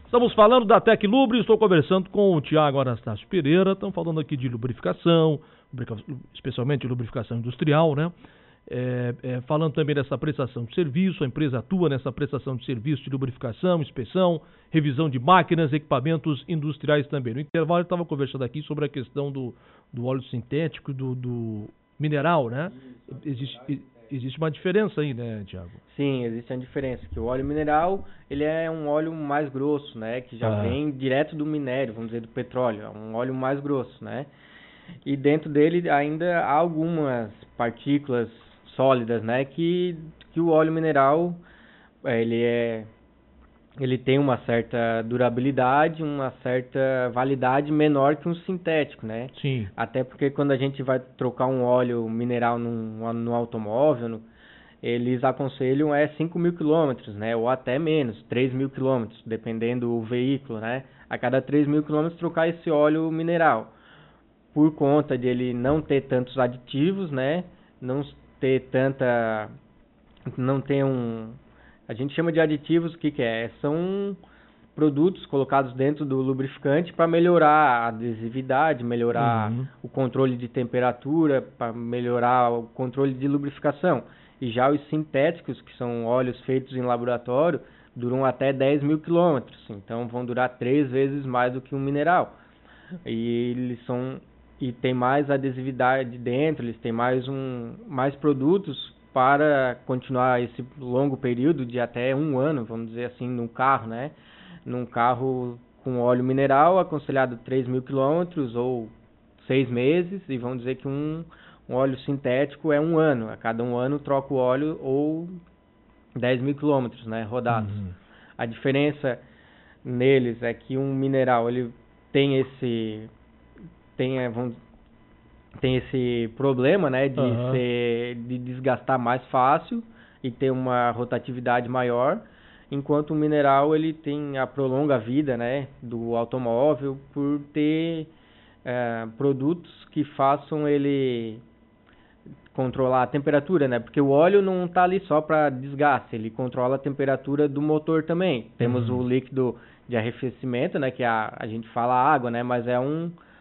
Estamos falando da Teclubre, estou conversando com o Tiago Anastácio Pereira, estamos falando aqui de lubrificação, especialmente lubrificação industrial, né? Falando também dessa prestação de serviço, a empresa atua nessa prestação de serviço de lubrificação, inspeção, revisão de máquinas, equipamentos industriais também. No intervalo eu estava conversando aqui sobre a questão do óleo sintético, do mineral, né? Existe uma diferença aí, né, Tiago? Sim, existe uma diferença, que o óleo mineral, ele é um óleo mais grosso, né, que já vem direto do minério, vamos dizer, do petróleo, é um óleo mais grosso, né, e dentro dele ainda há algumas partículas sólidas, né, que o óleo mineral, ele tem uma certa durabilidade, uma certa validade menor que um sintético, né? Sim. Até porque quando a gente vai trocar um óleo mineral no automóvel, eles aconselham 5.000 quilômetros, né? Ou até menos, 3.000 quilômetros, dependendo do veículo, né? A cada 3.000 quilômetros trocar esse óleo mineral. Por conta de ele não ter tantos aditivos, né? Não ter a gente chama de aditivos, o que é? São produtos colocados dentro do lubrificante para melhorar a adesividade, melhorar o controle de temperatura, para melhorar o controle de lubrificação. E já os sintéticos, que são óleos feitos em laboratório, duram até 10.000 quilômetros. Então vão durar 3 vezes mais do que um mineral. E tem mais adesividade dentro, eles têm mais produtos para continuar esse longo período de até 1 ano, vamos dizer assim, num carro, né? Num carro com óleo mineral, aconselhado 3.000 quilômetros ou 6 meses, e vamos dizer que um óleo sintético é 1 ano. A cada 1 ano troca o óleo ou 10.000 quilômetros, né? Rodados. A diferença neles é que um mineral, ele tem esse problema, né, de desgastar mais fácil e ter uma rotatividade maior, enquanto o mineral ele prolonga a vida, né, do automóvel por ter produtos que façam ele controlar a temperatura, né, porque o óleo não está ali só para desgaste, ele controla a temperatura do motor também. Temos o líquido de arrefecimento, né, que a gente fala água, né, mas é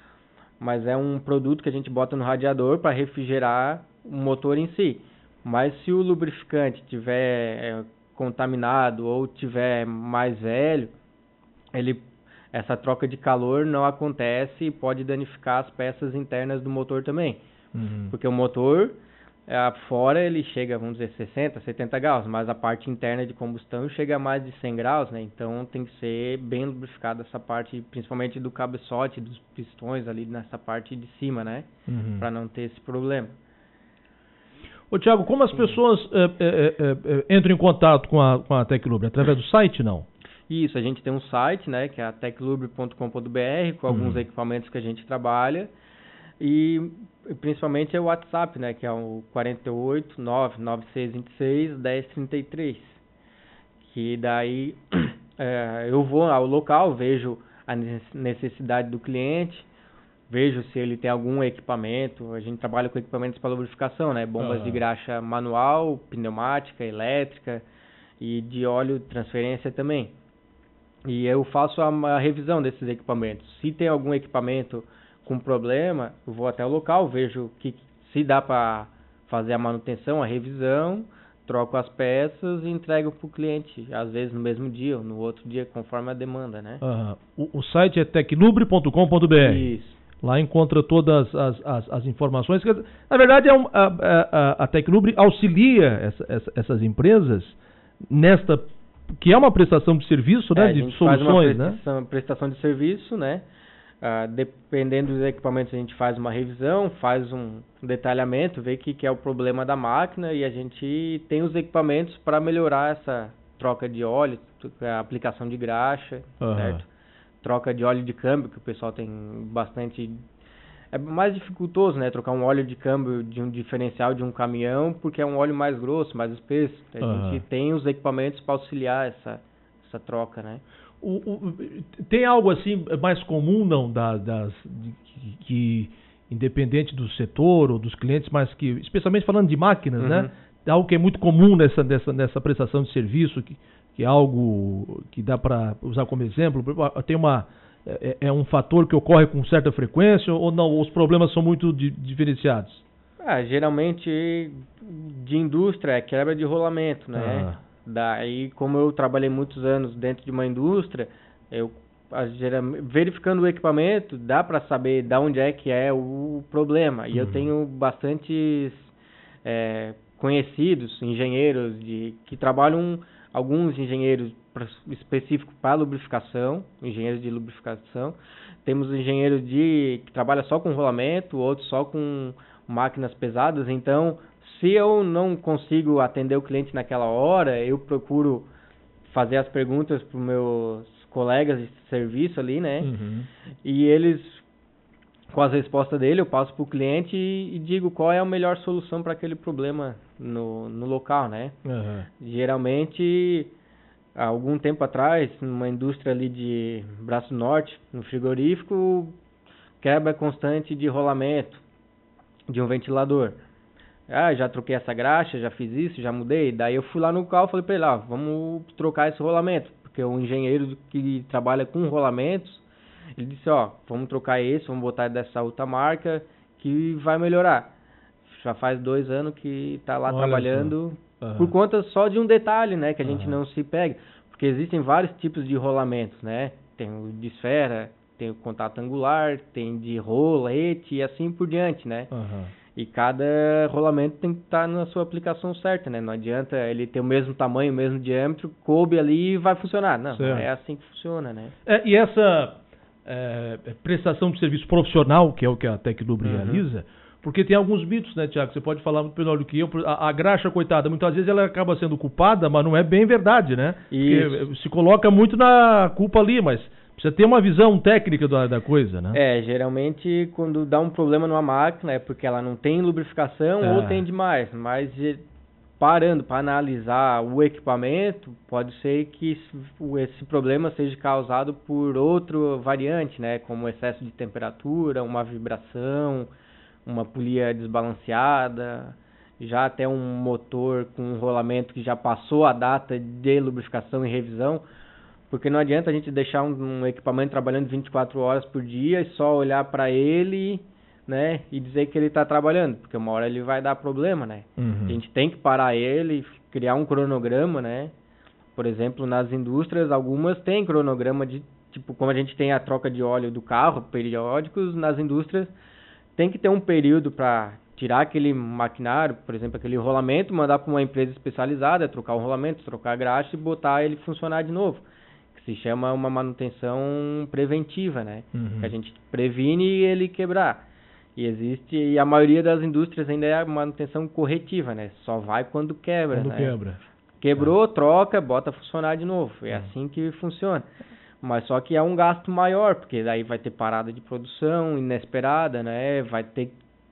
um produto que a gente bota no radiador para refrigerar o motor em si. Mas se o lubrificante tiver contaminado ou tiver mais velho, essa troca de calor não acontece e pode danificar as peças internas do motor também. Porque o motor, fora ele chega, vamos dizer, 60, 70 graus, mas a parte interna de combustão chega a mais de 100 graus, né? Então tem que ser bem lubrificada essa parte, principalmente do cabeçote, dos pistões ali nessa parte de cima, né? Para não ter esse problema. Ô Tiago, como as pessoas entram em contato com a Teclubre? Através do site, não? Isso, a gente tem um site, né, que é a teclubre.com.br, com alguns equipamentos que a gente trabalha, e principalmente é o WhatsApp, né, que é o 48 99626 1033, que daí eu vou ao local, vejo a necessidade do cliente, vejo se ele tem algum equipamento. A gente trabalha com equipamentos para lubrificação, né, bombas de graxa manual, pneumática, elétrica e de óleo transferência também. E eu faço a revisão desses equipamentos. Se tem algum equipamento com problema, eu vou até o local, vejo se dá para fazer a manutenção, a revisão, troco as peças e entrego para o cliente, às vezes no mesmo dia ou no outro dia, conforme a demanda, né? O site é teclubre.com.br. Isso. Lá encontra todas as informações. Na verdade, a Teclubre auxilia essas empresas nesta, que é uma prestação de serviço, né? De soluções, né? Prestação de serviço, né? Dependendo dos equipamentos, a gente faz uma revisão, faz um detalhamento, vê o que é o problema da máquina, e a gente tem os equipamentos para melhorar essa troca de óleo, a aplicação de graxa, certo? Troca de óleo de câmbio, que o pessoal tem bastante... É mais dificultoso, né? Trocar um óleo de câmbio de um diferencial de um caminhão, porque é um óleo mais grosso, mais espesso. A gente tem os equipamentos para auxiliar essa troca, né? Tem algo assim mais comum, não, que independente do setor ou dos clientes, mas que, especialmente falando de máquinas, né? Algo que é muito comum nessa prestação de serviço, que é algo que dá para usar como exemplo? Tem um fator que ocorre com certa frequência ou não? Os problemas são muito diferenciados? Geralmente de indústria é quebra de rolamento, né? Daí, como eu trabalhei muitos anos dentro de uma indústria, verificando o equipamento, dá para saber de onde é que é o problema. E eu tenho bastantes conhecidos, engenheiros que trabalham, alguns engenheiros específicos para lubrificação, engenheiros de lubrificação. Temos engenheiros que trabalham só com rolamento, outros só com máquinas pesadas. Então, se eu não consigo atender o cliente naquela hora, eu procuro fazer as perguntas para os meus colegas de serviço ali, né? E eles, com as respostas dele, eu passo para o cliente e digo qual é a melhor solução para aquele problema no local, né? Geralmente, há algum tempo atrás, numa indústria ali de Braço Norte, no frigorífico, quebra constante de rolamento de um ventilador. Já troquei essa graxa, já fiz isso, já mudei. Daí eu fui lá no carro e falei para ele, vamos trocar esse rolamento. Porque o engenheiro que trabalha com rolamentos, ele disse, vamos trocar esse, vamos botar dessa outra marca que vai melhorar. Já faz 2 anos que está lá trabalhando por conta só de um detalhe, né? Que a gente não se pega. Porque existem vários tipos de rolamentos, né? Tem o de esfera, tem o contato angular, tem de rolete e assim por diante, né? E cada rolamento tem que estar na sua aplicação certa, né? Não adianta ele ter o mesmo tamanho, o mesmo diâmetro, coube ali e vai funcionar. Não, é assim que funciona, né? E essa prestação de serviço profissional, que é o que a Teclubri realiza, porque tem alguns mitos, né, Tiago? Você pode falar muito melhor do que eu. A graxa, coitada, muitas vezes ela acaba sendo culpada, mas não é bem verdade, né? Porque se coloca muito na culpa ali, mas precisa ter uma visão técnica da coisa, né? Geralmente quando dá um problema numa máquina é porque ela não tem lubrificação ou tem demais. Mas parando para analisar o equipamento, pode ser que esse problema seja causado por outro variante, né? Como excesso de temperatura, uma vibração, uma polia desbalanceada, já até um motor com um rolamento que já passou a data de lubrificação e revisão. Porque não adianta a gente deixar um equipamento trabalhando 24 horas por dia e só olhar para ele, né, e dizer que ele está trabalhando, porque uma hora ele vai dar problema, né? A gente tem que parar ele, criar um cronograma, né? Por exemplo, nas indústrias, algumas têm cronograma de, tipo, como a gente tem a troca de óleo do carro, periódicos, nas indústrias tem que ter um período para tirar aquele maquinário, por exemplo, aquele rolamento, mandar para uma empresa especializada, trocar o rolamento, trocar a graxa e botar ele funcionar de novo. Se chama uma manutenção preventiva, né? Que a gente previne ele quebrar. E a maioria das indústrias ainda é a manutenção corretiva, né? Só vai quando quebra, Quebrou, troca, bota a funcionar de novo. É assim que funciona. Mas só que é um gasto maior, porque daí vai ter parada de produção inesperada, né? Vai ter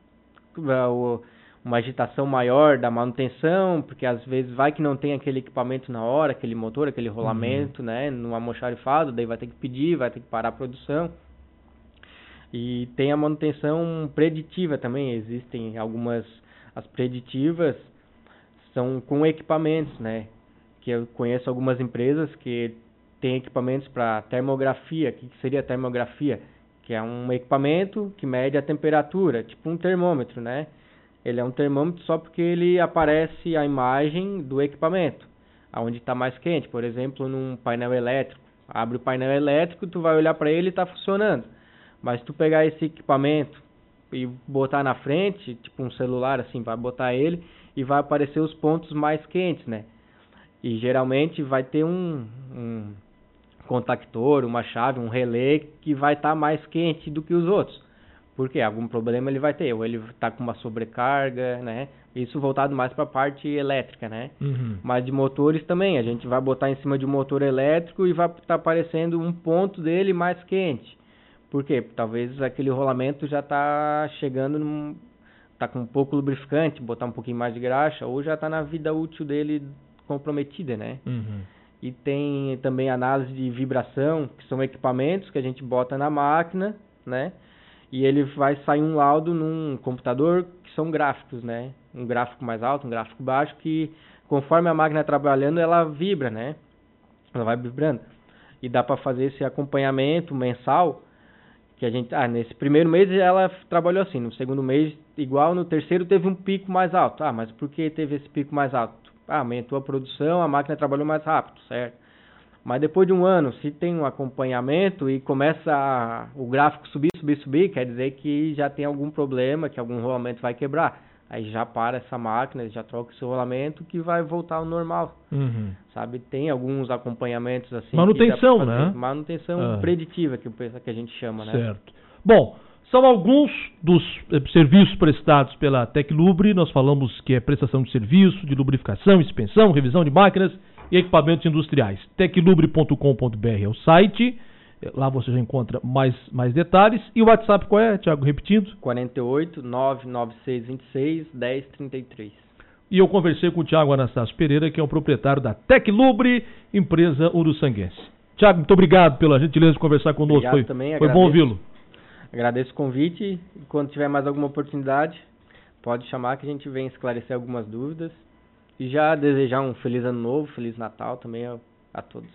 uma agitação maior da manutenção, porque às vezes vai que não tem aquele equipamento na hora, aquele motor, aquele rolamento, né, no almoxarifado, daí vai ter que pedir, vai ter que parar a produção. E tem a manutenção preditiva também, existem as preditivas são com equipamentos, né, que eu conheço algumas empresas que têm equipamentos para termografia. O que seria termografia? Que é um equipamento que mede a temperatura, tipo um termômetro, né? Ele é um termômetro só porque ele aparece a imagem do equipamento, aonde está mais quente. Por exemplo, num painel elétrico. Abre o painel elétrico, tu vai olhar para ele e está funcionando. Mas se tu pegar esse equipamento e botar na frente, tipo um celular assim, vai botar ele e vai aparecer os pontos mais quentes, né? E geralmente vai ter um contactor, uma chave, um relé que vai estar mais quente do que os outros. Porque algum problema ele vai ter, ou ele está com uma sobrecarga, né? Isso voltado mais para a parte elétrica, né? Mas de motores também, a gente vai botar em cima de um motor elétrico e vai estar aparecendo um ponto dele mais quente. Por quê? Talvez aquele rolamento já está chegando, está com um pouco lubrificante, botar um pouquinho mais de graxa, ou já está na vida útil dele comprometida, né? E tem também análise de vibração, que são equipamentos que a gente bota na máquina, né? E ele vai sair um laudo num computador, que são gráficos, né? Um gráfico mais alto, um gráfico baixo, que conforme a máquina trabalhando, ela vibra, né? ela vai vibrando. E dá para fazer esse acompanhamento mensal, que a gente, nesse primeiro mês ela trabalhou assim, no segundo mês igual, no terceiro teve um pico mais alto. Mas por que teve esse pico mais alto? Aumentou a produção, a máquina trabalhou mais rápido, certo? Mas depois de um ano, se tem um acompanhamento e começa o gráfico subir, quer dizer que já tem algum problema, que algum rolamento vai quebrar. Aí já para essa máquina, já troca esse rolamento que vai voltar ao normal. Sabe? Tem alguns acompanhamentos assim. Manutenção, né? Manutenção preditiva, que a gente chama, né? Certo. Bom, são alguns dos serviços prestados pela Teclubre. Nós falamos que é prestação de serviço, de lubrificação, inspeção, revisão de máquinas e equipamentos industriais. Teclubre.com.br é o site. Lá você já encontra mais detalhes. E o WhatsApp qual é, Thiago? Repetindo? 48 996 26 1033. E eu conversei com o Thiago Anastácio Pereira, que é o proprietário da Teclubre, empresa uruçanguense. Thiago, muito obrigado pela gentileza de conversar conosco. Foi bom ouvi-lo. Agradeço o convite. E quando tiver mais alguma oportunidade, pode chamar que a gente vem esclarecer algumas dúvidas. E já desejar um feliz ano novo, feliz Natal também a todos.